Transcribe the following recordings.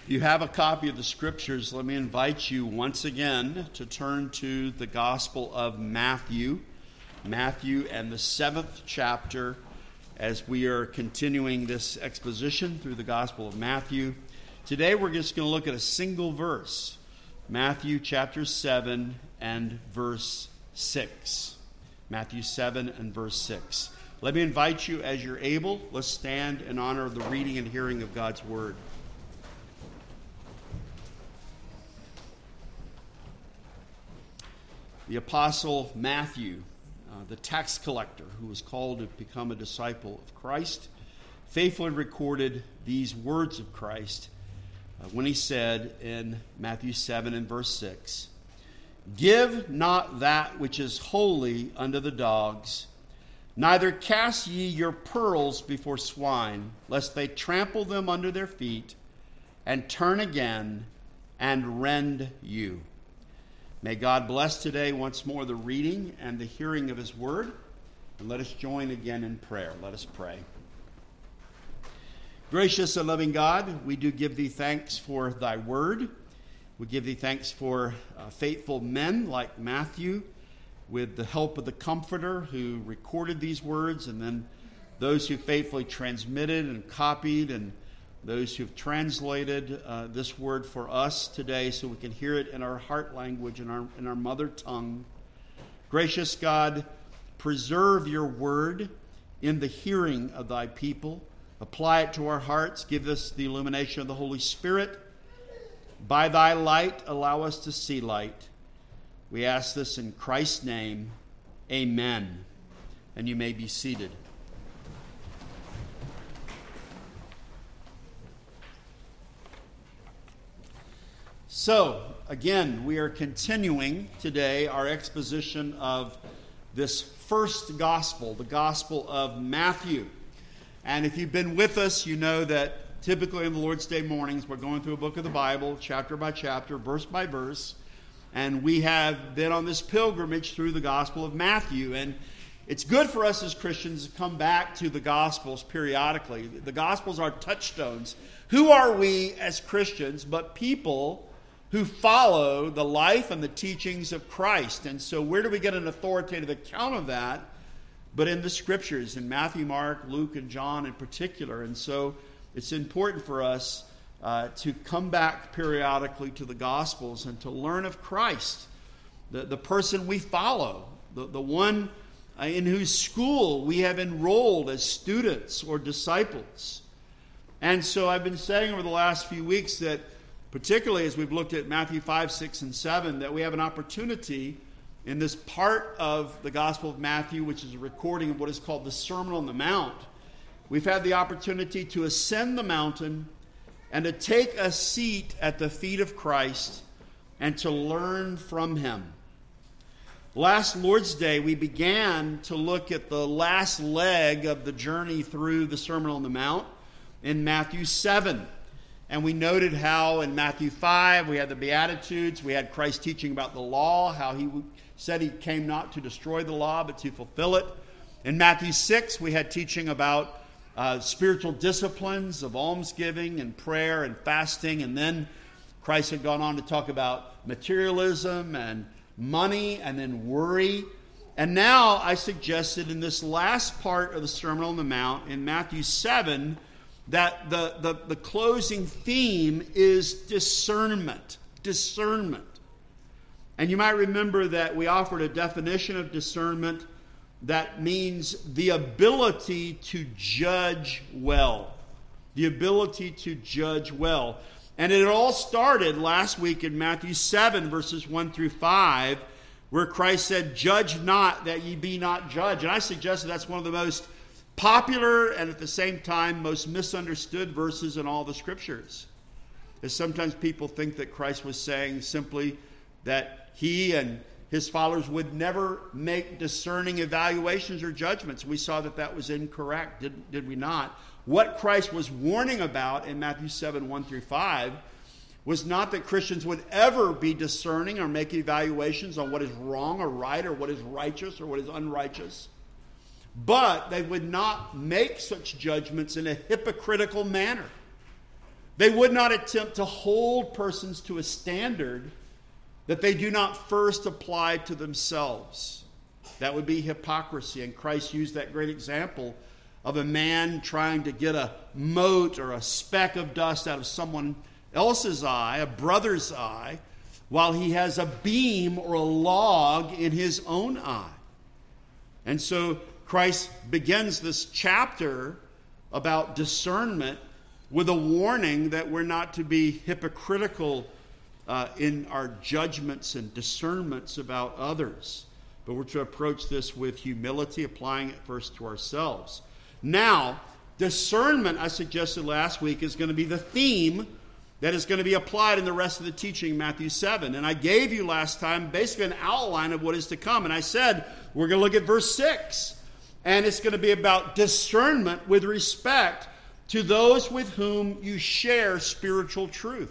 If you have a copy of the Scriptures, let me invite you once again to turn to the Gospel of Matthew. Matthew and the 7th chapter as we are continuing this exposition through the Gospel of Matthew. Today we're just going to look at a single verse. Matthew chapter 7 and verse 6. Matthew 7 and verse 6. Let me invite you as you're able. Let's stand in honor of the reading and hearing of God's Word. The Apostle Matthew, the tax collector who was called to become a disciple of Christ, faithfully recorded these words of Christ when he said in Matthew 7 and verse 6, "Give not that which is holy unto the dogs, neither cast ye your pearls before swine, lest they trample them under their feet, and turn again and rend you." May God bless today once more the reading and the hearing of His Word. And let us join again in prayer. Let us pray. Gracious and loving God, we do give Thee thanks for Thy Word. We give Thee thanks for faithful men like Matthew, with the help of the Comforter who recorded these words, and then those who faithfully transmitted and copied, and those who have translated this word for us today so we can hear it in our heart language, in our mother tongue. Gracious God, preserve your word in the hearing of thy people. Apply it to our hearts. Give us the illumination of the Holy Spirit. By thy light, allow us to see light. We ask this in Christ's name. Amen. And you may be seated. So, again, we are continuing today our exposition of this first gospel, the Gospel of Matthew. And if you've been with us, you know that typically on the Lord's Day mornings, we're going through a book of the Bible, chapter by chapter, verse by verse. And we have been on this pilgrimage through the Gospel of Matthew. And it's good for us as Christians to come back to the Gospels periodically. The Gospels are touchstones. Who are we as Christians but people who follow the life and the teachings of Christ? And so where do we get an authoritative account of that? But in the Scriptures, in Matthew, Mark, Luke, and John in particular. And so it's important for us to come back periodically to the Gospels and to learn of Christ, the person we follow, the one in whose school we have enrolled as students or disciples. And so I've been saying over the last few weeks that particularly as we've looked at Matthew 5, 6, and 7, that we have an opportunity in this part of the Gospel of Matthew, which is a recording of what is called the Sermon on the Mount. We've had the opportunity to ascend the mountain and to take a seat at the feet of Christ and to learn from Him. Last Lord's Day, we began to look at the last leg of the journey through the Sermon on the Mount in Matthew 7. And we noted how in Matthew 5 we had the Beatitudes, we had Christ teaching about the law, how He said He came not to destroy the law but to fulfill it. In Matthew 6 we had teaching about spiritual disciplines of almsgiving and prayer and fasting. And then Christ had gone on to talk about materialism and money and then worry. And now I suggested in this last part of the Sermon on the Mount in Matthew 7 that the closing theme is discernment. Discernment. And you might remember that we offered a definition of discernment that means the ability to judge well. The ability to judge well. And it all started last week in Matthew 7, verses 1 through 5, where Christ said, "Judge not, that ye be not judged." And I suggested that's one of the most popular and at the same time most misunderstood verses in all the Scriptures. As sometimes people think that Christ was saying simply that He and His followers would never make discerning evaluations or judgments. We saw that that was incorrect, did we not? What Christ was warning about in Matthew 7, 1 through 5 was not that Christians would ever be discerning or make evaluations on what is wrong or right or what is righteous or what is unrighteous. But they would not make such judgments in a hypocritical manner. They would not attempt to hold persons to a standard that they do not first apply to themselves. That would be hypocrisy. And Christ used that great example of a man trying to get a mote or a speck of dust out of someone else's eye, a brother's eye, while he has a beam or a log in his own eye. And so Christ begins this chapter about discernment with a warning that we're not to be hypocritical in our judgments and discernments about others, but we're to approach this with humility, applying it first to ourselves. Now, discernment, I suggested last week, is going to be the theme that is going to be applied in the rest of the teaching in Matthew 7. And I gave you last time basically an outline of what is to come. And I said we're going to look at verse 6. And it's going to be about discernment with respect to those with whom you share spiritual truth.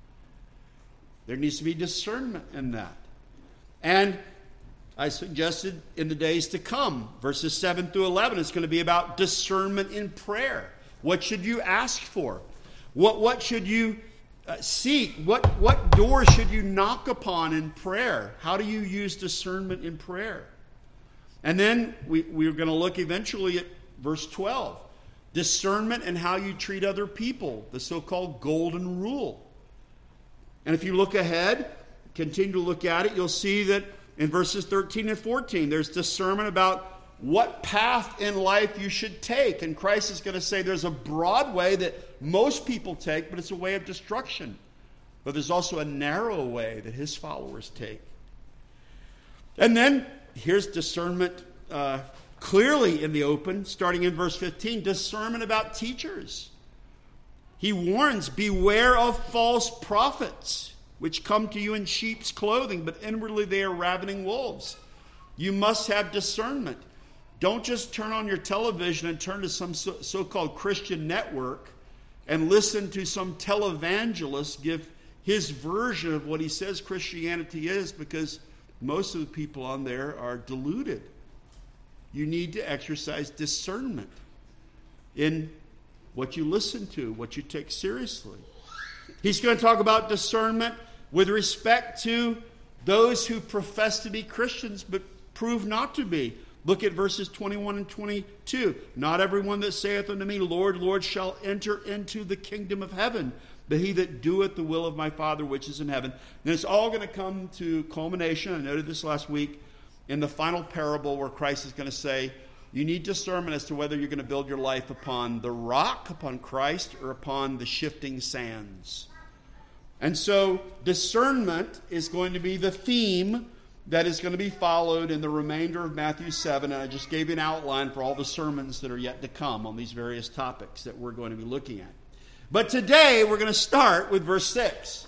There needs to be discernment in that. And I suggested in the days to come, verses 7 through 11, it's going to be about discernment in prayer. What should you ask for? What should you seek? What door should you knock upon in prayer? How do you use discernment in prayer? And then we're going to look eventually at verse 12. Discernment and how you treat other people, the so-called golden rule. And if you look ahead, continue to look at it, you'll see that in verses 13 and 14, there's discernment about what path in life you should take. And Christ is going to say there's a broad way that most people take, but it's a way of destruction. But there's also a narrow way that his followers take. And then here's discernment clearly in the open, starting in verse 15, discernment about teachers. He warns, beware of false prophets, which come to you in sheep's clothing, but inwardly they are ravening wolves. You must have discernment. Don't just turn on your television and turn to some so-called Christian network and listen to some televangelist give his version of what he says Christianity is, because most of the people on there are deluded. You need to exercise discernment in what you listen to, what you take seriously. He's going to talk about discernment with respect to those who profess to be Christians but prove not to be. Look at verses 21 and 22. Not everyone that saith unto me, Lord, Lord, shall enter into the kingdom of heaven, but he that doeth the will of my Father which is in heaven. And it's all going to come to culmination, I noted this last week, in the final parable where Christ is going to say, you need discernment as to whether you're going to build your life upon the rock, upon Christ, or upon the shifting sands. And so discernment is going to be the theme that is going to be followed in the remainder of Matthew 7. And I just gave you an outline for all the sermons that are yet to come on these various topics that we're going to be looking at. But today we're going to start with verse 6.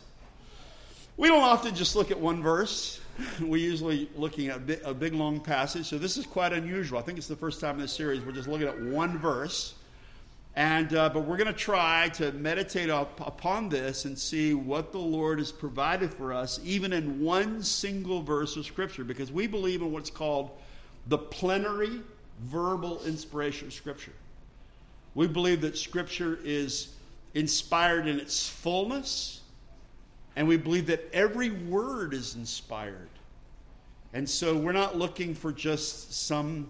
We don't often just look at one verse. We're usually looking at a big long passage. So this is quite unusual. I think it's the first time in this series we're just looking at one verse. But we're going to try to meditate upon this and see what the Lord has provided for us, even in one single verse of Scripture, because we believe in what's called the plenary verbal inspiration of Scripture. We believe that Scripture is inspired in its fullness, and we believe that every word is inspired. And so we're not looking for just some,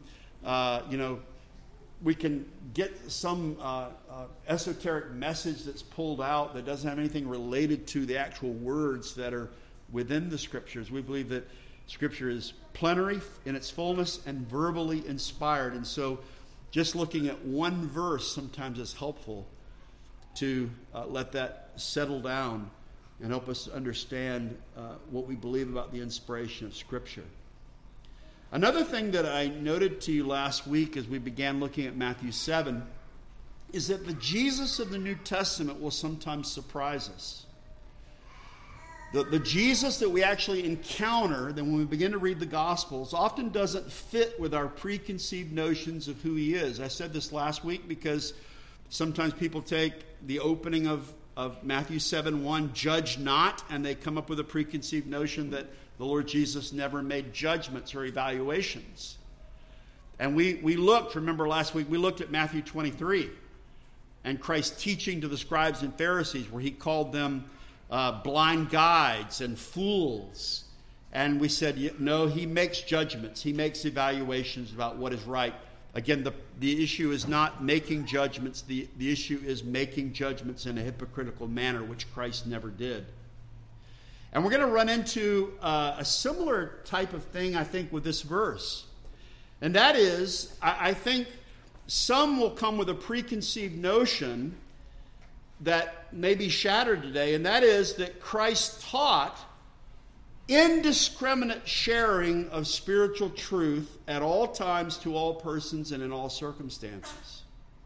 we can get some esoteric message that's pulled out that doesn't have anything related to the actual words that are within the Scriptures. We believe that Scripture is plenary in its fullness and verbally inspired. And so just looking at one verse sometimes is helpful to let that settle down and help us understand what we believe about the inspiration of Scripture. Another thing that I noted to you last week as we began looking at Matthew 7 is that the Jesus of the New Testament will sometimes surprise us. The Jesus that we actually encounter then when we begin to read the Gospels often doesn't fit with our preconceived notions of who he is. I said this last week because sometimes people take the opening of Matthew 7:1, judge not, and they come up with a preconceived notion that the Lord Jesus never made judgments or evaluations. And we looked, remember last week, we looked at Matthew 23. and Christ's teaching to the scribes and Pharisees, where he called them blind guides and fools. And we said, no, he makes judgments. He makes evaluations about what is right. Again, the issue is not making judgments. The issue is making judgments in a hypocritical manner, which Christ never did. And we're going to run into a similar type of thing, I think, with this verse. And that is, I think some will come with a preconceived notion that may be shattered today, and that is that Christ taught indiscriminate sharing of spiritual truth at all times, to all persons, and in all circumstances.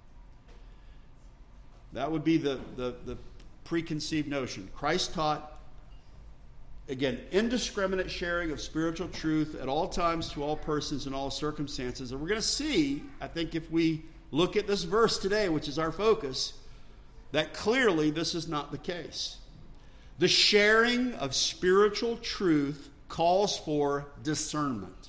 That would be the preconceived notion. Christ taught, again, indiscriminate sharing of spiritual truth at all times, to all persons, in all circumstances. And we're going to see, I think, if we look at this verse today, which is our focus, that clearly this is not the case. The sharing of spiritual truth calls for discernment.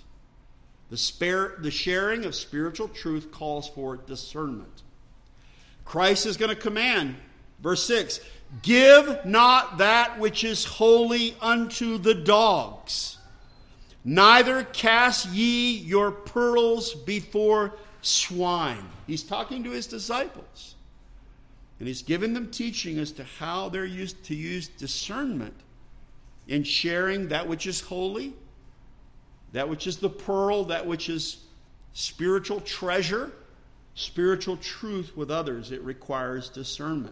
The sharing of spiritual truth calls for discernment. Christ is going to command, verse 6, give not that which is holy unto the dogs, neither cast ye your pearls before swine. He's talking to his disciples. And he's given them teaching as to how they're used to use discernment in sharing that which is holy, that which is the pearl, that which is spiritual treasure, spiritual truth with others. It requires discernment.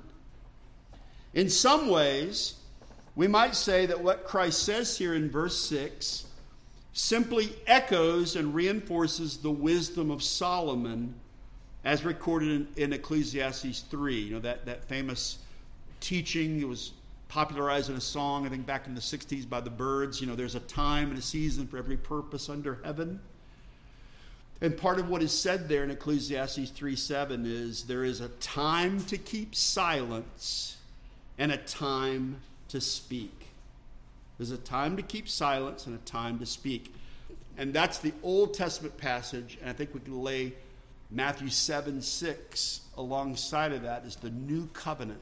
In some ways, we might say that what Christ says here in verse 6 simply echoes and reinforces the wisdom of Solomon as recorded in Ecclesiastes 3. You know, that famous teaching. It was popularized in a song, I think, back in the 60s by the Byrds. You know, there's a time and a season for every purpose under heaven. And part of what is said there in Ecclesiastes 3:7 is there is a time to keep silence and a time to speak. There's a time to keep silence and a time to speak. And that's the Old Testament passage, and I think we can lay Matthew 7:6 alongside of that is the new covenant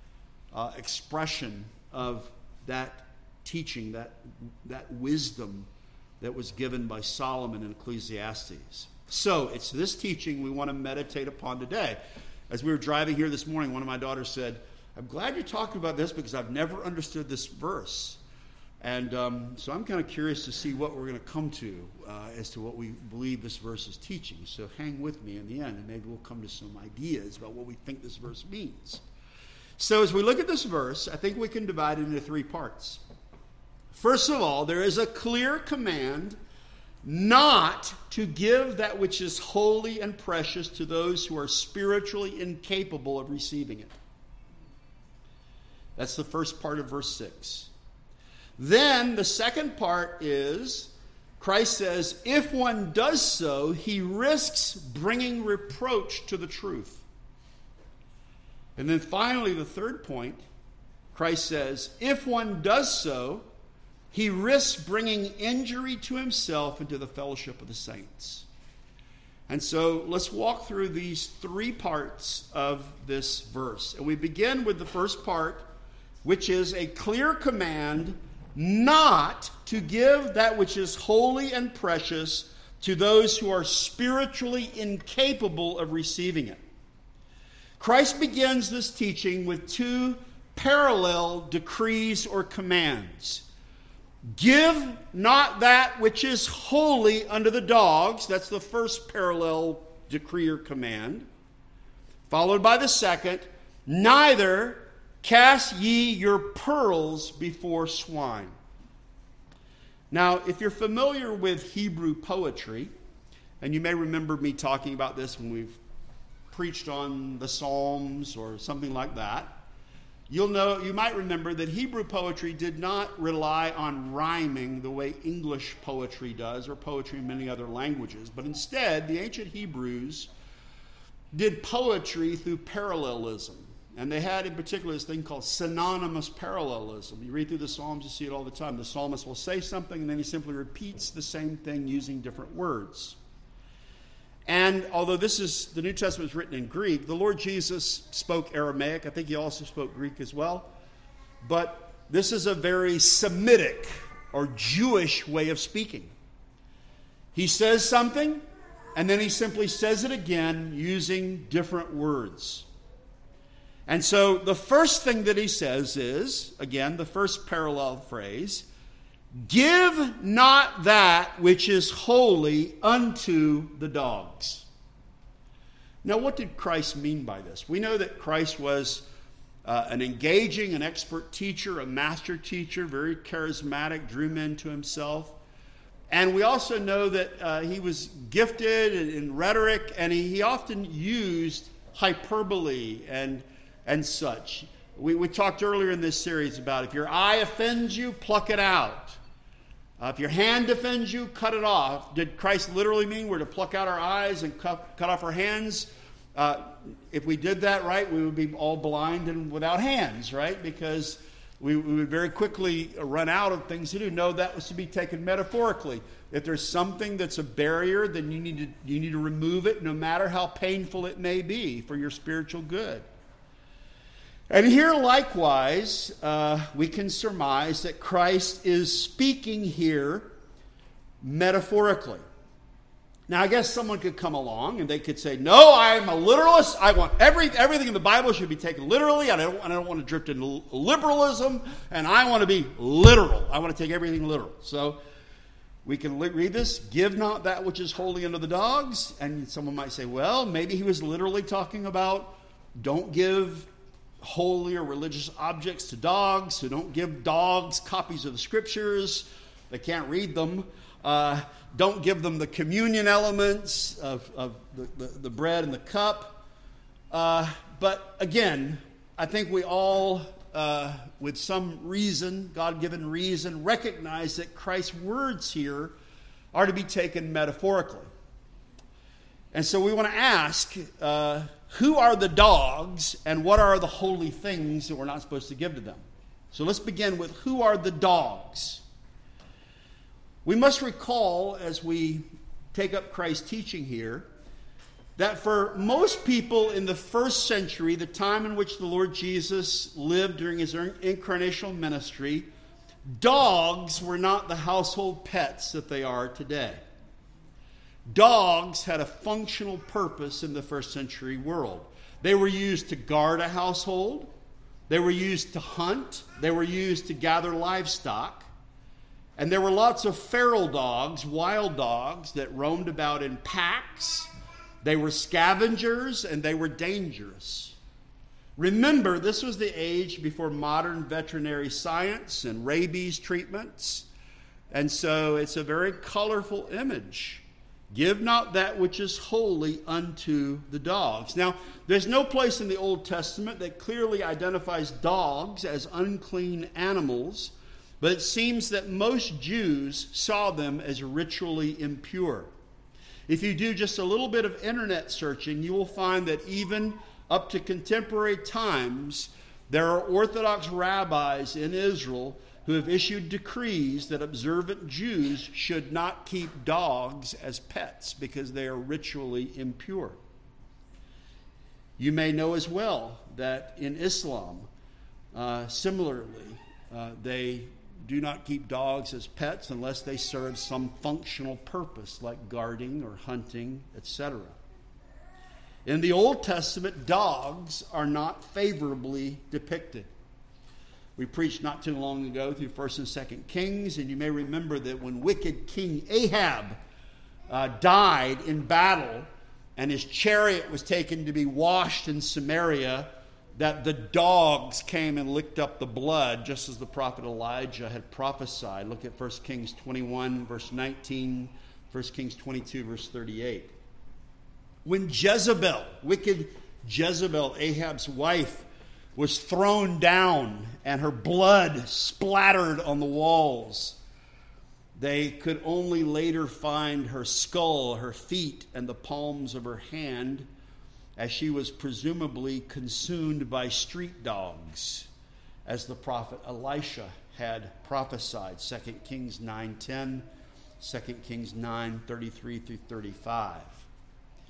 expression of that teaching, that wisdom that was given by Solomon in Ecclesiastes. So it's this teaching we want to meditate upon today. As we were driving here this morning, one of my daughters said, I'm glad you're talking about this because I've never understood this verse. And so I'm kind of curious to see what we're going to come to as to what we believe this verse is teaching. So hang with me in the end, and maybe we'll come to some ideas about what we think this verse means. So as we look at this verse, I think we can divide it into three parts. First of all, there is a clear command not to give that which is holy and precious to those who are spiritually incapable of receiving it. That's the first part of verse 6. Then the second part is, Christ says, if one does so, he risks bringing reproach to the truth. And then finally, the third point, Christ says, if one does so, he risks bringing injury to himself and to the fellowship of the saints. And so let's walk through these three parts of this verse. And we begin with the first part, which is a clear command not to give that which is holy and precious to those who are spiritually incapable of receiving it. Christ begins this teaching with two parallel decrees or commands. Give not that which is holy unto the dogs. That's the first parallel decree or command. Followed by the second, neither cast ye your pearls before swine. Now, if you're familiar with Hebrew poetry, and you may remember me talking about this when we've preached on the Psalms or something like that, you might remember that Hebrew poetry did not rely on rhyming the way English poetry does, or poetry in many other languages, but instead, the ancient Hebrews did poetry through parallelism. And they had in particular this thing called synonymous parallelism. You read through the Psalms, you see it all the time. The psalmist will say something, and then he simply repeats the same thing using different words. And although the New Testament is written in Greek, the Lord Jesus spoke Aramaic. I think he also spoke Greek as well. But this is a very Semitic or Jewish way of speaking. He says something, and then he simply says it again using different words. And so the first thing that he says is, again, the first parallel phrase, give not that which is holy unto the dogs. Now, what did Christ mean by this? We know that Christ was an engaging and expert teacher, a master teacher, very charismatic, drew men to himself. And we also know that he was gifted in rhetoric, and he often used hyperbole and such. We talked earlier in this series about if your eye offends you, pluck it out. If your hand offends you, cut it off. Did Christ literally mean we're to pluck out our eyes and cut off our hands? If we did that, right, we would be all blind and without hands, right? Because we would very quickly run out of things to do. No, that was to be taken metaphorically. If there's something that's a barrier, then you need to remove it, no matter how painful it may be, for your spiritual good. And here, likewise, we can surmise that Christ is speaking here metaphorically. Now, I guess someone could come along and they could say, no, I'm a literalist. I want everything in the Bible should be taken literally. I don't want to drift into liberalism, and I want to be literal. I want to take everything literal. So we can read this, give not that which is holy unto the dogs. And someone might say, well, maybe he was literally talking about don't give holy or religious objects to dogs. So don't give dogs copies of the scriptures. They can't read them. Don't give them the communion elements of the bread and the cup. But again, I think we all, with some reason, God-given reason, recognize that Christ's words here are to be taken metaphorically. And so we want to ask, who are the dogs and what are the holy things that we're not supposed to give to them? So let's begin with who are the dogs? We must recall, as we take up Christ's teaching here, that for most people in the first century, the time in which the Lord Jesus lived during his incarnational ministry, dogs were not the household pets that they are today. Dogs had a functional purpose in the first century world. They were used to guard a household. They were used to hunt. They were used to gather livestock. And there were lots of feral dogs, wild dogs, that roamed about in packs. They were scavengers and they were dangerous. Remember, this was the age before modern veterinary science and rabies treatments. And so it's a very colorful image. Give not that which is holy unto the dogs. Now, there's no place in the Old Testament that clearly identifies dogs as unclean animals, but it seems that most Jews saw them as ritually impure. If you do just a little bit of internet searching, you will find that even up to contemporary times, there are Orthodox rabbis in Israel who have issued decrees that observant Jews should not keep dogs as pets because they are ritually impure. You may know as well that in Islam, similarly, they do not keep dogs as pets unless they serve some functional purpose like guarding or hunting, etc. In the Old Testament, dogs are not favorably depicted. We preached not too long ago through 1st and 2nd Kings, and you may remember that when wicked King Ahab died in battle and his chariot was taken to be washed in Samaria, that the dogs came and licked up the blood, just as the prophet Elijah had prophesied. Look at 1 Kings 21, verse 19, 1 Kings 22, verse 38. When Jezebel, wicked Jezebel, Ahab's wife, was thrown down and her blood splattered on the walls, they could only later find her skull, her feet, and the palms of her hand, as she was presumably consumed by street dogs, as the prophet Elisha had prophesied. 2 Kings 9:10, 2 Kings 9:33 through 35.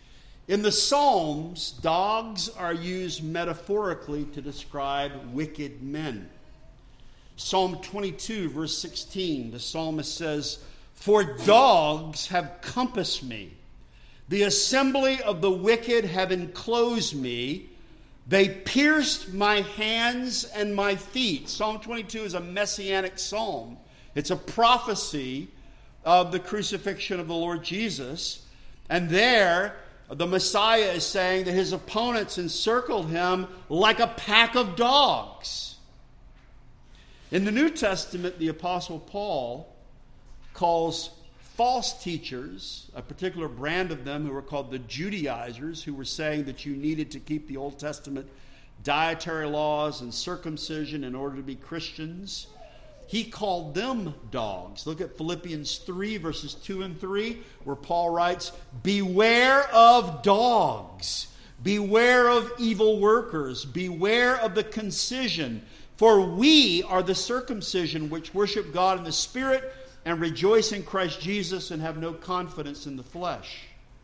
In the Psalms, dogs are used metaphorically to describe wicked men. Psalm 22, verse 16, the psalmist says, "For dogs have compassed me. The assembly of the wicked have enclosed me. They pierced my hands and my feet." Psalm 22 is a messianic psalm. It's a prophecy of the crucifixion of the Lord Jesus. And there, the Messiah is saying that his opponents encircled him like a pack of dogs. In the New Testament, the Apostle Paul calls false teachers, a particular brand of them who were called the Judaizers, who were saying that you needed to keep the Old Testament dietary laws and circumcision in order to be Christians. He called them dogs. Look at Philippians 3, verses 2 and 3, where Paul writes, "Beware of dogs, beware of evil workers, beware of the concision, for we are the circumcision which worship God in the Spirit and rejoice in Christ Jesus and have no confidence in the flesh."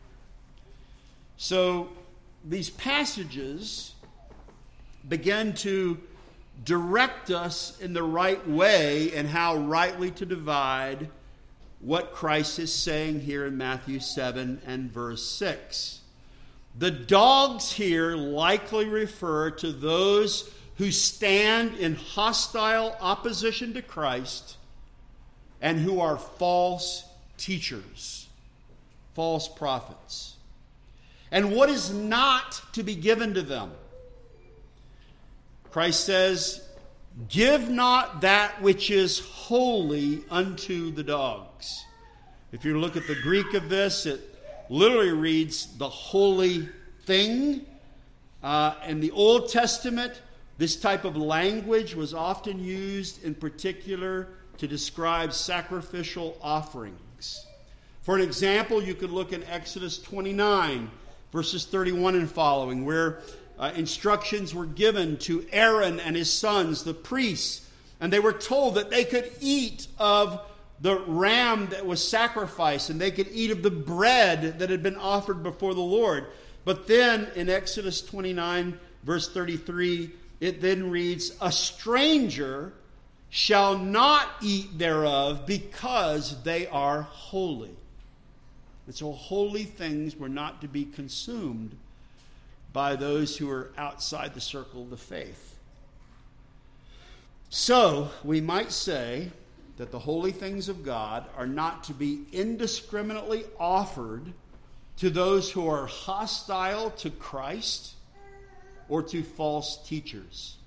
So these passages begin to direct us in the right way and how rightly to divide what Christ is saying here in Matthew 7 and verse 6. The dogs here likely refer to those who stand in hostile opposition to Christ and who are false teachers, false prophets. And what is not to be given to them? Christ says, "Give not that which is holy unto the dogs." If you look at the Greek of this, it literally reads the holy thing. In the Old Testament, this type of language was often used in particular to describe sacrificial offerings. For an example, you could look in Exodus 29, verses 31 and following, where instructions were given to Aaron and his sons, the priests, and they were told that they could eat of the ram that was sacrificed, and they could eat of the bread that had been offered before the Lord. But then in Exodus 29, verse 33, it then reads, "A stranger shall not eat thereof because they are holy." And so holy things were not to be consumed by those who are outside the circle of the faith. So, we might say that the holy things of God are not to be indiscriminately offered to those who are hostile to Christ or to false teachers.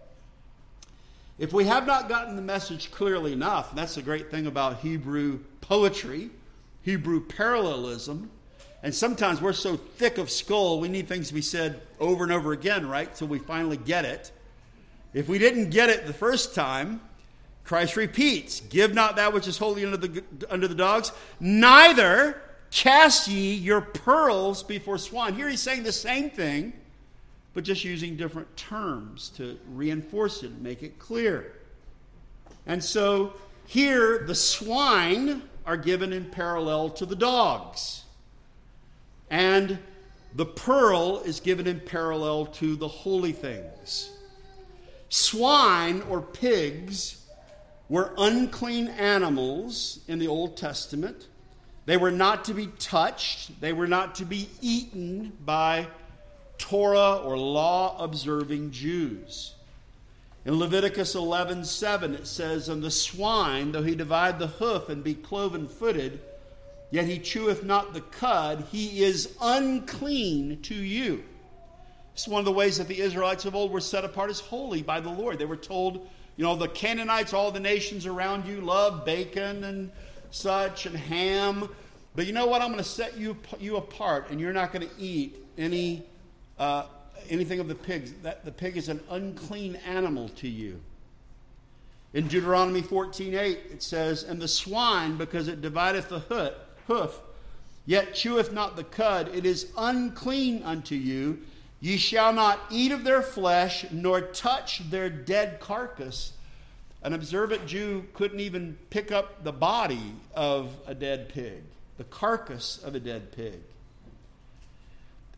If we have not gotten the message clearly enough, and that's the great thing about Hebrew poetry, Hebrew parallelism, and sometimes we're so thick of skull, we need things to be said over and over again, right? Till we finally get it. If we didn't get it the first time, Christ repeats, "Give not that which is holy unto the dogs, neither cast ye your pearls before swine." Here he's saying the same thing, but just using different terms to reinforce it and make it clear. And so here the swine are given in parallel to the dogs. And the pearl is given in parallel to the holy things. Swine or pigs were unclean animals in the Old Testament. They were not to be touched. They were not to be eaten by Torah or law-observing Jews. In Leviticus 11:7 it says, "And the swine, though he divide the hoof and be cloven-footed, yet he cheweth not the cud, he is unclean to you." This is one of the ways that the Israelites of old were set apart as holy by the Lord. They were told, the Canaanites, all the nations around you, love bacon and such and ham. But you know what? I'm going to set you apart, and you're not going to eat anything of the pigs. The pig is an unclean animal to you. In Deuteronomy 14:8 it says, "And the swine, because it divideth the hoof, yet cheweth not the cud, it is unclean unto you. Ye shall not eat of their flesh, nor touch their dead carcass." An observant Jew couldn't even pick up the body of a dead pig, the carcass of a dead pig.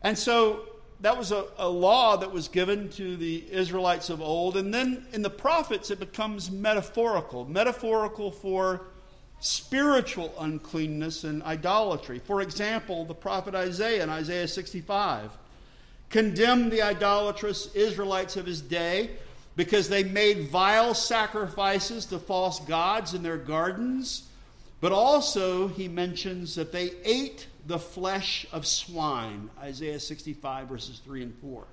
And so that was a law that was given to the Israelites of old. And then in the prophets, it becomes metaphorical for spiritual uncleanness and idolatry. For example, the prophet Isaiah in Isaiah 65 condemned the idolatrous Israelites of his day because they made vile sacrifices to false gods in their gardens. But also he mentions that they ate the flesh of swine, Isaiah 65 verses 3 and 4.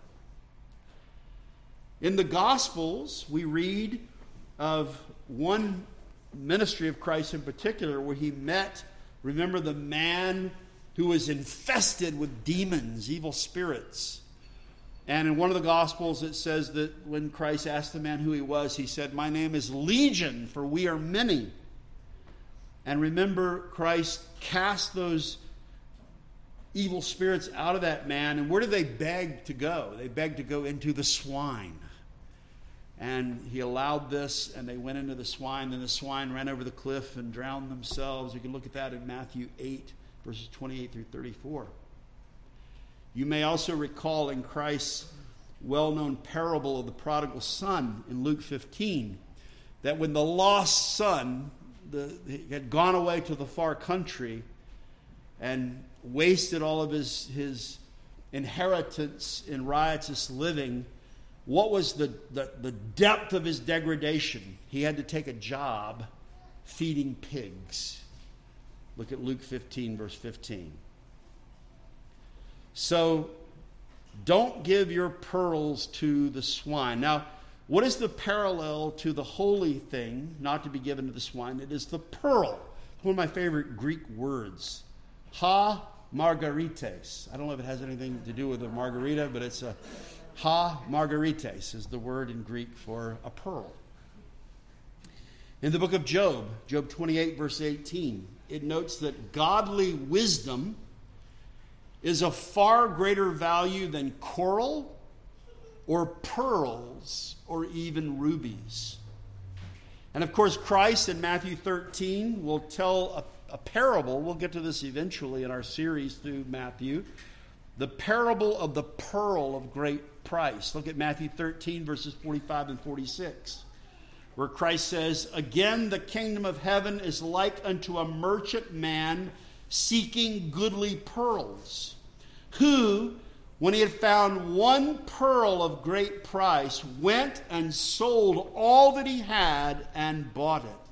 In the Gospels, we read of one ministry of Christ in particular where he met, remember, the man who was infested with demons, evil spirits. And in one of the Gospels it says that when Christ asked the man who he was, he said, "My name is Legion, for we are many." And remember, Christ cast those evil spirits out of that man. And where did they beg to go? They begged to go into the swine. And he allowed this, and they went into the swine. Then the swine ran over the cliff and drowned themselves. You can look at that in Matthew 8, verses 28 through 34. You may also recall in Christ's well-known parable of the prodigal son in Luke 15, that when the lost son he had gone away to the far country and wasted all of his inheritance in riotous living, what was the depth of his degradation? He had to take a job feeding pigs. Look at Luke 15, verse 15. So, don't give your pearls to the swine. Now, what is the parallel to the holy thing not to be given to the swine? It is the pearl. One of my favorite Greek words. Ha margarites. I don't know if it has anything to do with a margarita, but it's a ha margarites is the word in Greek for a pearl. In the book of Job, Job 28, verse 18, it notes that godly wisdom is of far greater value than coral or pearls or even rubies. And of course, Christ in Matthew 13 will tell a parable. We'll get to this eventually in our series through Matthew. The parable of the pearl of great price. Look at Matthew 13, verses 45 and 46, where Christ says, "Again, the kingdom of heaven is like unto a merchant man seeking goodly pearls, who, when he had found one pearl of great price, went and sold all that he had and bought it."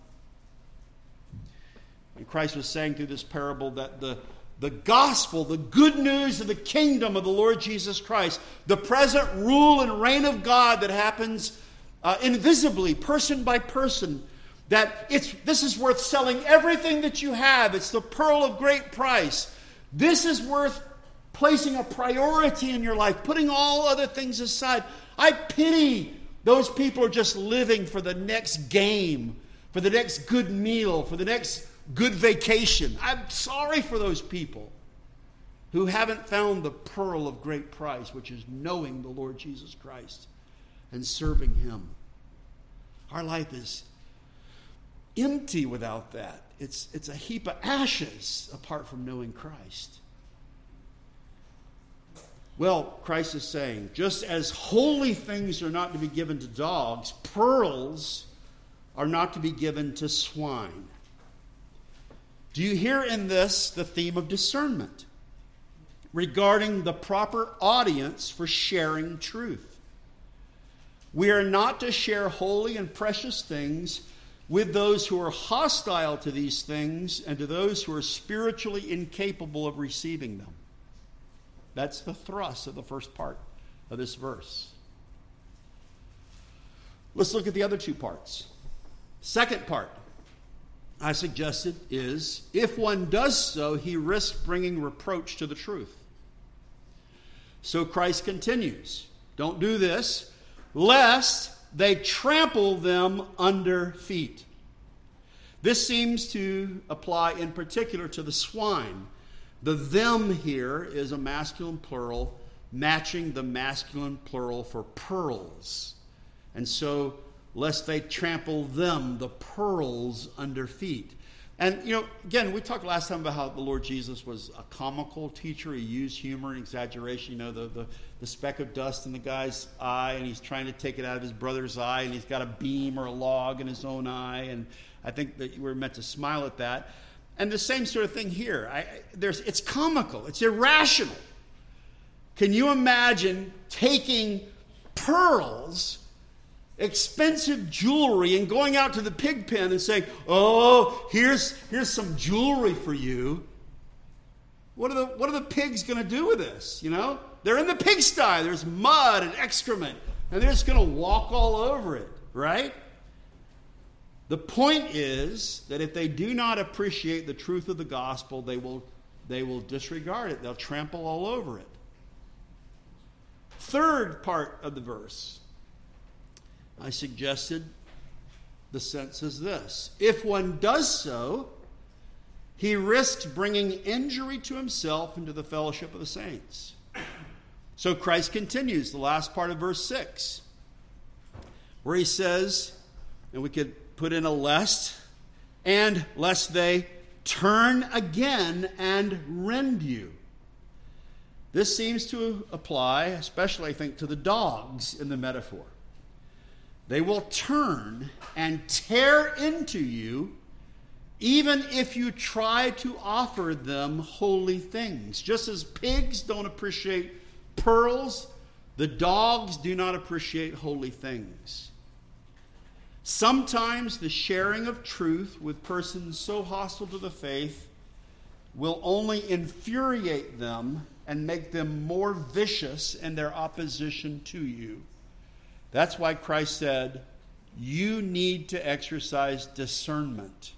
And Christ was saying through this parable that the gospel, the good news of the kingdom of the Lord Jesus Christ, the present rule and reign of God that happens invisibly, person by person, that this is worth selling everything that you have. It's the pearl of great price. This is worth placing a priority in your life, putting all other things aside. I pity those people who are just living for the next game, for the next good meal, for the next good vacation. I'm sorry for those people who haven't found the pearl of great price, which is knowing the Lord Jesus Christ and serving Him. Our life is empty without that. It's a heap of ashes apart from knowing Christ. Well, Christ is saying, just as holy things are not to be given to dogs, pearls are not to be given to swine. Do you hear in this the theme of discernment regarding the proper audience for sharing truth? We are not to share holy and precious things with those who are hostile to these things and to those who are spiritually incapable of receiving them. That's the thrust of the first part of this verse. Let's look at the other two parts. Second part, I suggested, is if one does so, he risks bringing reproach to the truth. So Christ continues, don't do this, lest they trample them under feet. This seems to apply in particular to the swine. The them here is a masculine plural, matching the masculine plural for pearls. And so, lest they trample them, the pearls, under feet. And, again, we talked last time about how the Lord Jesus was a comical teacher. He used humor and exaggeration. The speck of dust in the guy's eye, and he's trying to take it out of his brother's eye, and he's got a beam or a log in his own eye. And I think that we're meant to smile at that. And the same sort of thing here. It's comical. It's irrational. Can you imagine taking pearls, expensive jewelry, and going out to the pig pen and saying, "Oh, here's some jewelry for you"? What are the pigs going to do with this? They're in the pigsty. There's mud and excrement, and they're just going to walk all over it, right? The point is that if they do not appreciate the truth of the gospel, they will disregard it. They'll trample all over it. Third part of the verse, I suggested the sense is this: if one does so, he risks bringing injury to himself and to the fellowship of the saints. So Christ continues, the last part of verse 6, where he says, and we could put in a lest they turn again and rend you. This seems to apply, especially I think, to the dogs in the metaphor. They will turn and tear into you, even if you try to offer them holy things. Just as pigs don't appreciate pearls, the dogs do not appreciate holy things. Sometimes the sharing of truth with persons so hostile to the faith will only infuriate them and make them more vicious in their opposition to you. That's why Christ said, you need to exercise discernment.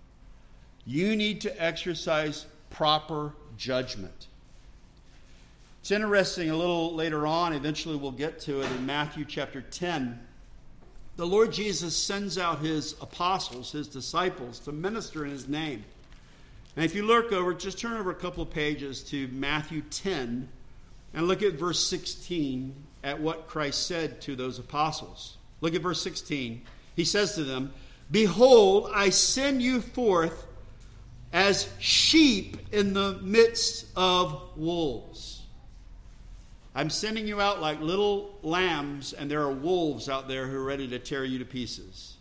You need to exercise proper judgment. It's interesting, a little later on, eventually we'll get to it in Matthew chapter 10. The Lord Jesus sends out his apostles, his disciples, to minister in his name. And if you look over, just turn over a couple of pages to Matthew 10 and look at verse 16 at what Christ said to those apostles. Look at verse 16. He says to them, "Behold, I send you forth as sheep in the midst of wolves." I'm sending you out like little lambs, and there are wolves out there who are ready to tear you to pieces.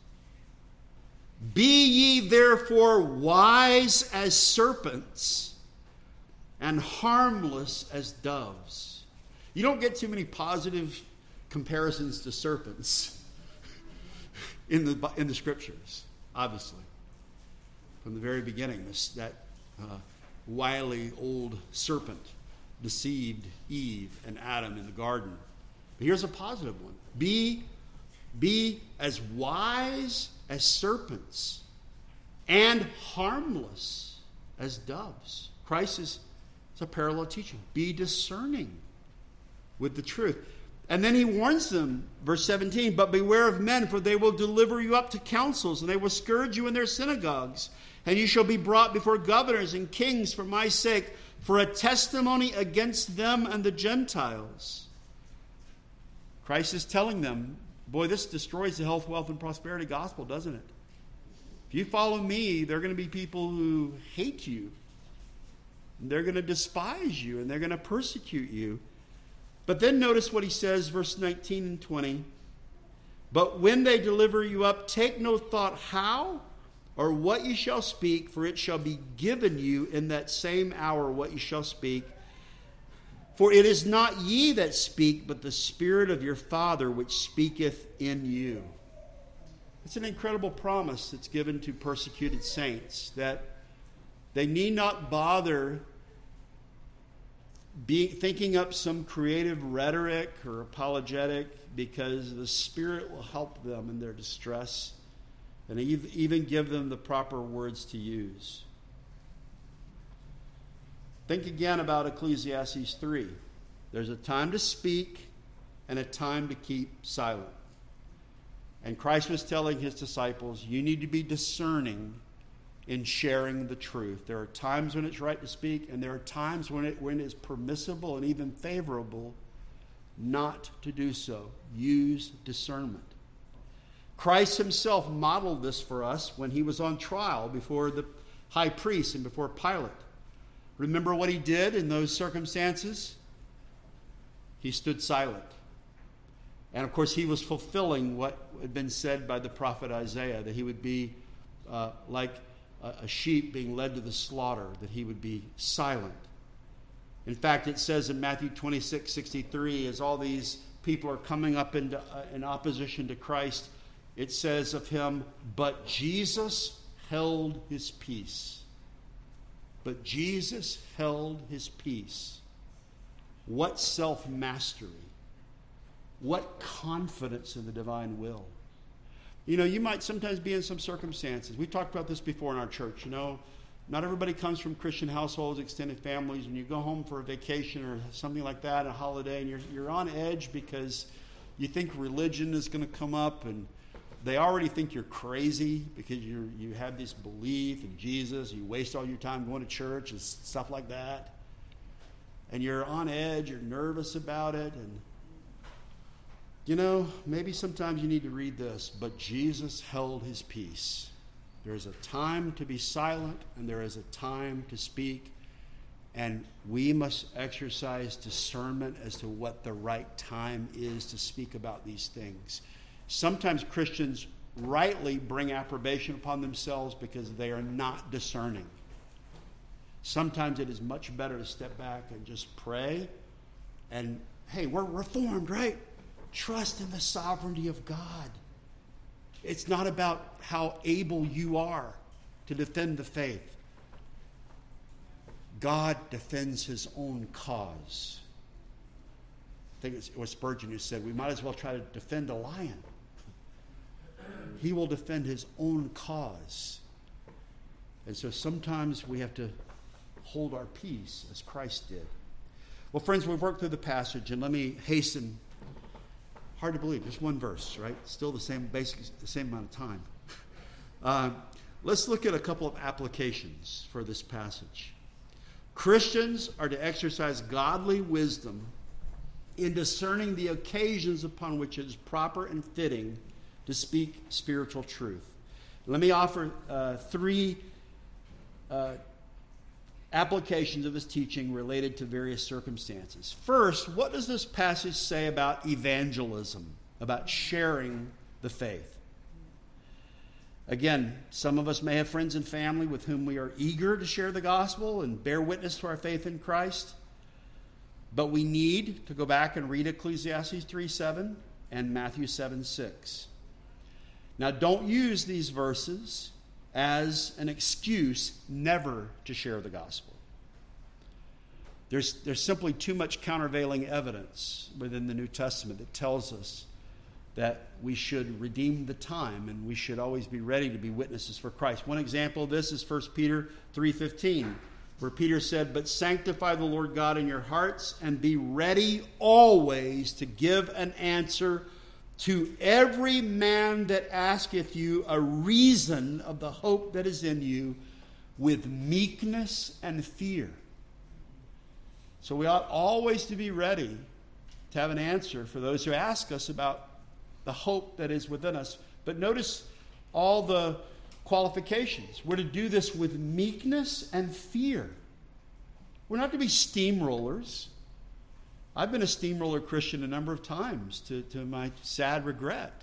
Be ye therefore wise as serpents and harmless as doves. You don't get too many positive comparisons to serpents in the scriptures, obviously. From the very beginning, that wily old serpent deceived Eve and Adam in the garden. But here's a positive one. Be as wise as serpents and harmless as doves. Christ is a parallel teaching. Be discerning with the truth. And then he warns them, verse 17, "But beware of men, for they will deliver you up to councils, and they will scourge you in their synagogues. And you shall be brought before governors and kings for my sake, for a testimony against them and the Gentiles." Christ is telling them, boy, this destroys the health, wealth, and prosperity gospel, doesn't it? If you follow me, there are going to be people who hate you. And they're going to despise you, and they're going to persecute you. But then notice what he says, verse 19 and 20. "But when they deliver you up, take no thought how or what you shall speak, for it shall be given you in that same hour what you shall speak. For it is not ye that speak, but the Spirit of your Father which speaketh in you." It's an incredible promise that's given to persecuted saints, that they need not bother thinking up some creative rhetoric or apologetic, because the Spirit will help them in their distress and even give them the proper words to use. Think again about Ecclesiastes 3. There's a time to speak and a time to keep silent. And Christ was telling his disciples, you need to be discerning in sharing the truth. There are times when it's right to speak, and there are times when it is permissible and even favorable not to do so. Use discernment. Christ himself modeled this for us when he was on trial before high priest and before Pilate. Remember what he did in those circumstances? He stood silent. And of course, he was fulfilling what had been said by the prophet Isaiah, that he would be like a sheep being led to the slaughter, that he would be silent. In fact, it says in Matthew 26:63, as all these people are coming up in opposition to Christ, it says of him, but Jesus held his peace. But Jesus held his peace. What self-mastery. What confidence in the divine will. You know, you might sometimes be in some circumstances. We talked about this before in our church. You know, not everybody comes from Christian households, extended families, and you go home for a vacation or something like that, a holiday, and you're on edge because you think religion is going to come up, and they already think you're crazy because you have this belief in Jesus. You waste all your time going to church and stuff like that. And you're on edge, you're nervous about it, and you know, maybe sometimes you need to read this, but Jesus held his peace. There is a time to be silent, and there is a time to speak, and we must exercise discernment as to what the right time is to speak about these things. Sometimes Christians rightly bring approbation upon themselves because they are not discerning. Sometimes it is much better to step back and just pray, and hey, we're reformed, right? Trust in the sovereignty of God. It's not about how able you are to defend the faith. God defends his own cause. I think it was Spurgeon who said, we might as well try to defend a lion. He will defend his own cause. And so sometimes we have to hold our peace as Christ did. Well, friends, we've worked through the passage, and let me hasten. Hard to believe, just one verse, right? Still the same amount of time. Let's look at a couple of applications for this passage. Christians are to exercise godly wisdom in discerning the occasions upon which it is proper and fitting to speak spiritual truth. Let me offer three applications of this teaching related to various circumstances. First, what does this passage say about evangelism, about sharing the faith? Again, some of us may have friends and family with whom we are eager to share the gospel and bear witness to our faith in Christ, but we need to go back and read Ecclesiastes 3:7 and Matthew 7:6. Now, don't use these verses as an excuse never to share the gospel. There's simply too much countervailing evidence within the New Testament that tells us that we should redeem the time and we should always be ready to be witnesses for Christ. One example of this is 1 Peter 3:15, where Peter said, but sanctify the Lord God in your hearts and be ready always to give an answer to every man that asketh you a reason of the hope that is in you with meekness and fear. So we ought always to be ready to have an answer for those who ask us about the hope that is within us. But notice all the qualifications. We're to do this with meekness and fear. We're not to be steamrollers. I've been a steamroller Christian a number of times to my sad regret.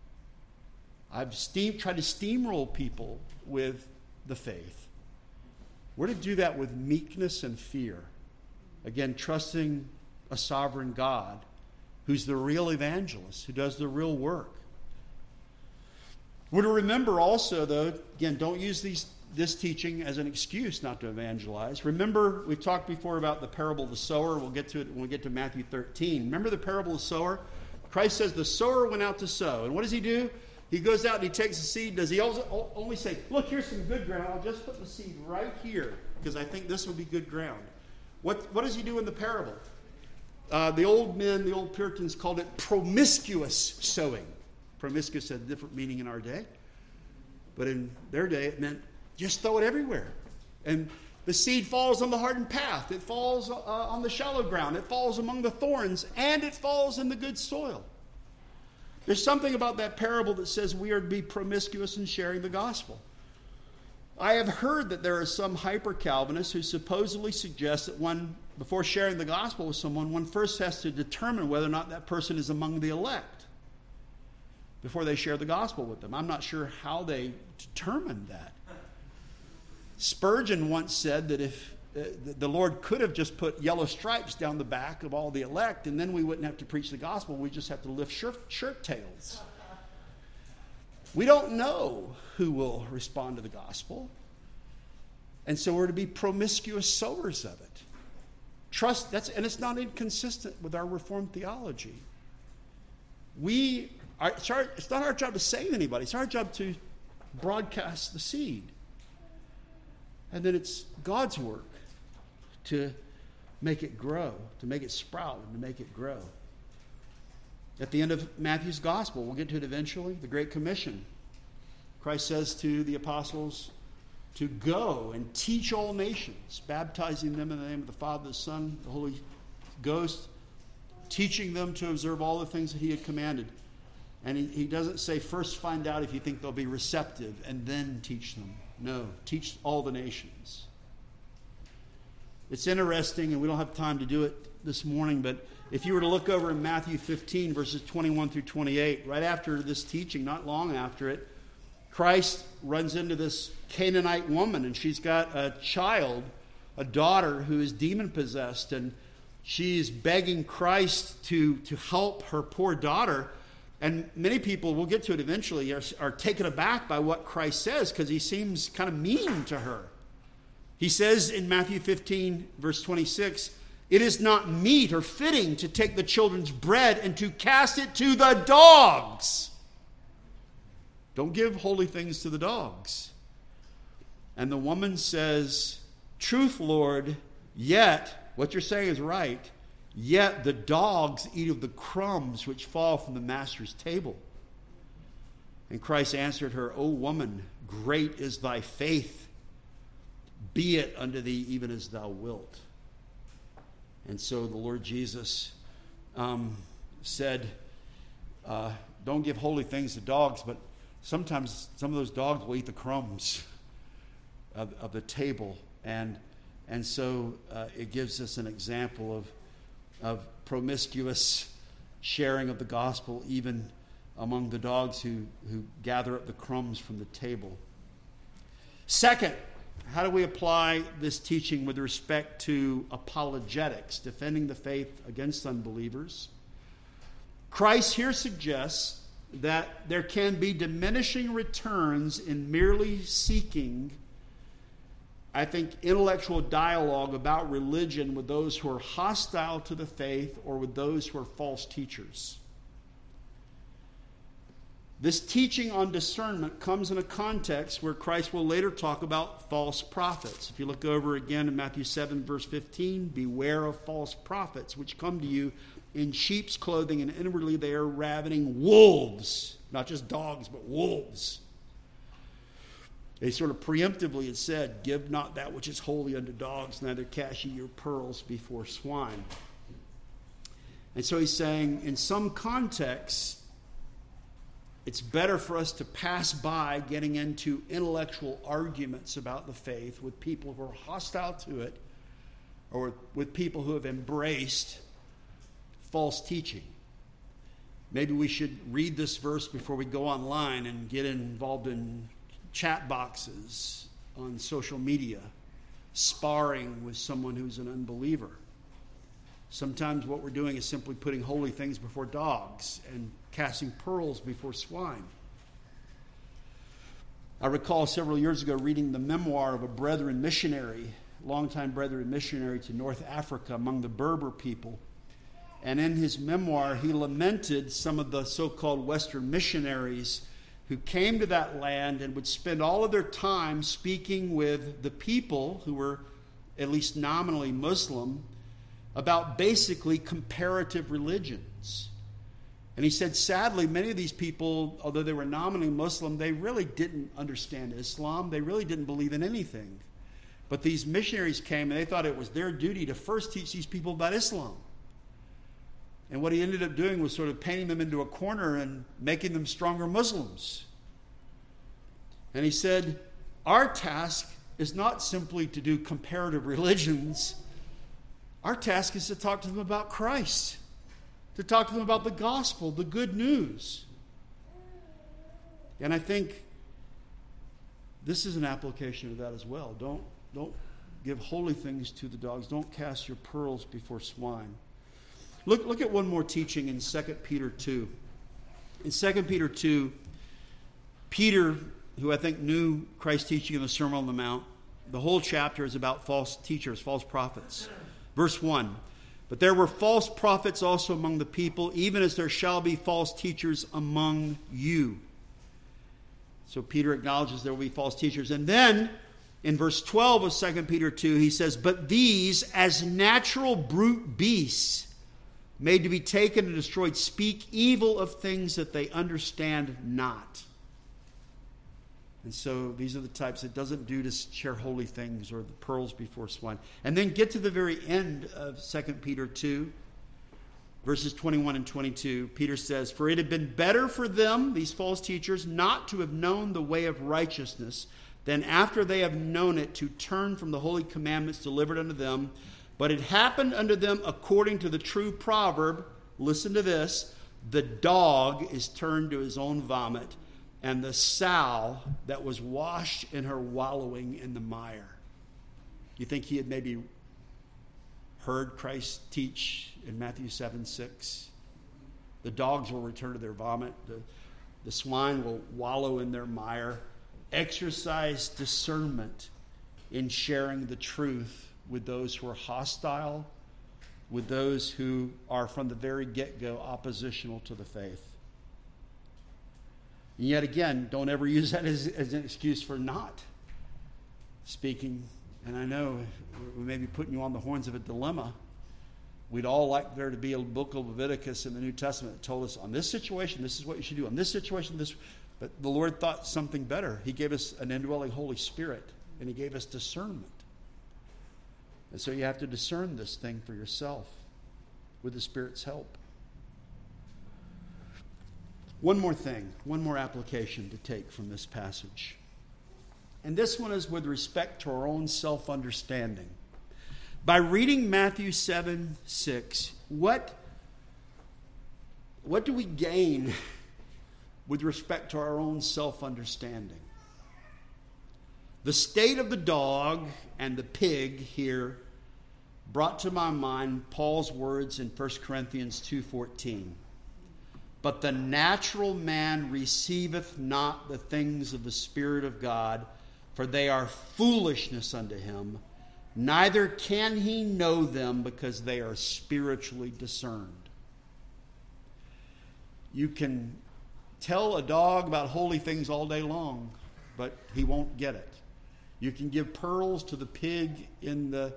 I've tried to steamroll people with the faith. We're to do that with meekness and fear. Again, trusting a sovereign God who's the real evangelist, who does the real work. We're to remember also, though, again, don't use this teaching as an excuse not to evangelize. Remember, we've talked before about the parable of the sower. We'll get to it when we get to Matthew 13. Remember the parable of the sower? Christ says the sower went out to sow. And what does he do? He goes out and he takes the seed. Does he only say, look, here's some good ground. I'll just put the seed right here because I think this will be good ground. What does he do in the parable? The old Puritans called it promiscuous sowing. Promiscuous had a different meaning in our day. But in their day, it meant just throw it everywhere. And the seed falls on the hardened path. It falls on the shallow ground. It falls among the thorns. And it falls in the good soil. There's something about that parable that says we are to be promiscuous in sharing the gospel. I have heard that there are some hyper-Calvinists who supposedly suggest that before sharing the gospel with someone, one first has to determine whether or not that person is among the elect before they share the gospel with them. I'm not sure how they determined that. Spurgeon once said that if the Lord could have just put yellow stripes down the back of all the elect, and then we wouldn't have to preach the gospel. We just have to lift shirt tails. We don't know who will respond to the gospel. And so we're to be promiscuous sowers of it. And it's not inconsistent with our Reformed theology. It's not our job to save anybody. It's our job to broadcast the seed. And then it's God's work to make it grow, to make it sprout, and to make it grow. At the end of Matthew's gospel, we'll get to it eventually, the Great Commission. Christ says to the apostles to go and teach all nations, baptizing them in the name of the Father, the Son, the Holy Ghost, teaching them to observe all the things that he had commanded. And he doesn't say, first find out if you think they'll be receptive and then teach them. No, teach all the nations. It's interesting, and we don't have time to do it this morning, but if you were to look over in Matthew 15, verses 21 through 28, right after this teaching, not long after it, Christ runs into this Canaanite woman, and she's got a child, a daughter who is demon-possessed, and she's begging Christ to help her poor daughter. And many people, we'll get to it eventually, are taken aback by what Christ says because he seems kind of mean to her. He says in Matthew 15, verse 26, "It is not meet or fitting to take the children's bread and to cast it to the dogs." Don't give holy things to the dogs. And the woman says, "Truth, Lord, yet," what you're saying is right, "yet the dogs eat of the crumbs which fall from the master's table." And Christ answered her, "O woman, great is thy faith. Be it unto thee even as thou wilt." And so the Lord Jesus said, don't give holy things to dogs, but sometimes some of those dogs will eat the crumbs of the table. And so it gives us an example of promiscuous sharing of the gospel, even among the dogs who gather up the crumbs from the table. Second, how do we apply this teaching with respect to apologetics, defending the faith against unbelievers? Christ here suggests that there can be diminishing returns in merely seeking, I think, intellectual dialogue about religion with those who are hostile to the faith or with those who are false teachers. This teaching on discernment comes in a context where Christ will later talk about false prophets. If you look over again in Matthew 7, verse 15, "Beware of false prophets, which come to you in sheep's clothing, and inwardly they are ravening wolves." Not just dogs, but wolves. They sort of preemptively had said, "Give not that which is holy unto dogs, neither cast ye your pearls before swine." And so he's saying, in some contexts, it's better for us to pass by getting into intellectual arguments about the faith with people who are hostile to it or with people who have embraced false teaching. Maybe we should read this verse before we go online and get involved in chat boxes on social media, sparring with someone who's an unbeliever. Sometimes what we're doing is simply putting holy things before dogs and casting pearls before swine. I recall several years ago reading the memoir of a Brethren missionary, longtime Brethren missionary to North Africa among the Berber people. And in his memoir, he lamented some of the so-called Western missionaries who came to that land and would spend all of their time speaking with the people who were at least nominally Muslim about basically comparative religions. And he said, sadly, many of these people, although they were nominally Muslim, they really didn't understand Islam. They really didn't believe in anything. But these missionaries came and they thought it was their duty to first teach these people about Islam. And what he ended up doing was sort of painting them into a corner and making them stronger Muslims. And he said, our task is not simply to do comparative religions. Our task is to talk to them about Christ, to talk to them about the gospel, the good news. And I think this is an application of that as well. Don't give holy things to the dogs. Don't cast your pearls before swine. Look at one more teaching in 2 Peter 2. In 2 Peter 2, Peter, who I think knew Christ's teaching in the Sermon on the Mount, the whole chapter is about false teachers, false prophets. Verse 1, but there were false prophets also among the people, even as there shall be false teachers among you. So Peter acknowledges there will be false teachers. And then in verse 12 of 2 Peter 2, he says, but these, as natural brute beasts, made to be taken and destroyed, speak evil of things that they understand not. And so these are the types it doesn't do to share holy things or the pearls before swine. And then get to the very end of 2 Peter 2, verses 21 and 22. Peter says, for it had been better for them, these false teachers, not to have known the way of righteousness, than after they have known it to turn from the holy commandments delivered unto them. But it happened unto them according to the true proverb. Listen to this. The dog is turned to his own vomit, and the sow that was washed in her wallowing in the mire. You think he had maybe heard Christ teach in Matthew 7:6? The dogs will return to their vomit. The swine will wallow in their mire. Exercise discernment in sharing the truth with those who are hostile, with those who are from the very get-go oppositional to the faith. And yet again, don't ever use that as an excuse for not speaking. And I know we may be putting you on the horns of a dilemma. We'd all like there to be a book of Leviticus in the New Testament that told us on this situation, this is what you should do. On this situation, this. But the Lord thought something better. He gave us an indwelling Holy Spirit, and he gave us discernment. And so you have to discern this thing for yourself with the Spirit's help. One more thing, one more application to take from this passage. And this one is with respect to our own self-understanding. By reading Matthew 7:6, what do we gain with respect to our own self-understanding? The state of the dog and the pig here brought to my mind Paul's words in 1 Corinthians 2:14. But the natural man receiveth not the things of the Spirit of God, for they are foolishness unto him, neither can he know them because they are spiritually discerned. You can tell a dog about holy things all day long, but he won't get it. You can give pearls to the pig in the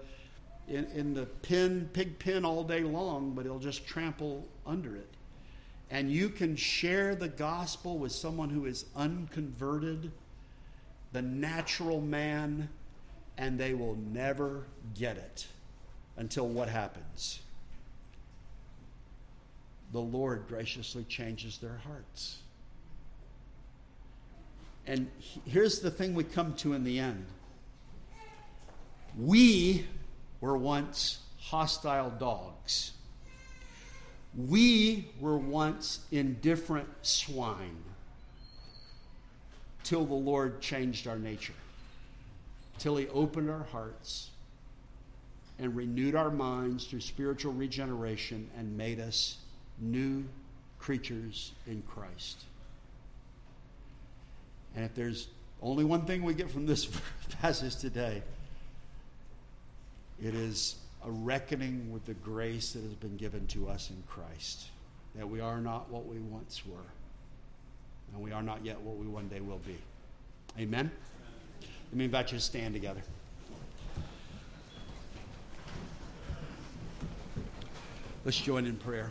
pig pen all day long, but he'll just trample under it. And you can share the gospel with someone who is unconverted, the natural man, and they will never get it until what happens? The Lord graciously changes their hearts. And here's the thing we come to in the end. We were once hostile dogs. We were once indifferent swine till the Lord changed our nature, till he opened our hearts and renewed our minds through spiritual regeneration and made us new creatures in Christ. And if there's only one thing we get from this passage today, it is a reckoning with the grace that has been given to us in Christ, that we are not what we once were, and we are not yet what we one day will be. Amen? Let me invite you to stand together. Let's join in prayer.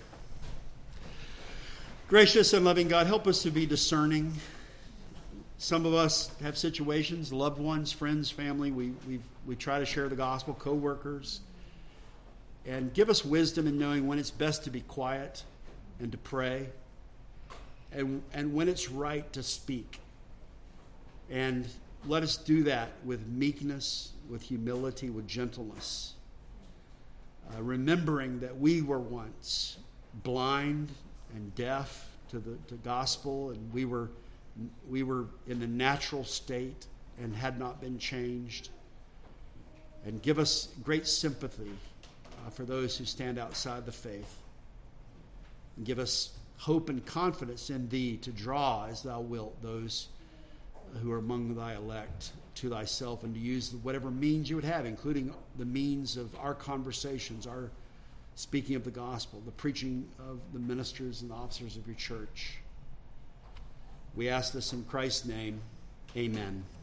Gracious and loving God, help us to be discerning. Some of us have situations, loved ones, friends, family. We try to share the gospel, co-workers. And give us wisdom in knowing when it's best to be quiet and to pray, and when it's right to speak. And let us do that with meekness, with humility, with gentleness, remembering that we were once blind and deaf to the gospel, and we were in the natural state and had not been changed. And give us great sympathy for those who stand outside the faith. And give us hope and confidence in Thee to draw, as Thou wilt, those who are among Thy elect to Thyself, and to use whatever means You would have, including the means of our conversations, our speaking of the gospel, the preaching of the ministers and the officers of Your church. We ask this in Christ's name. Amen.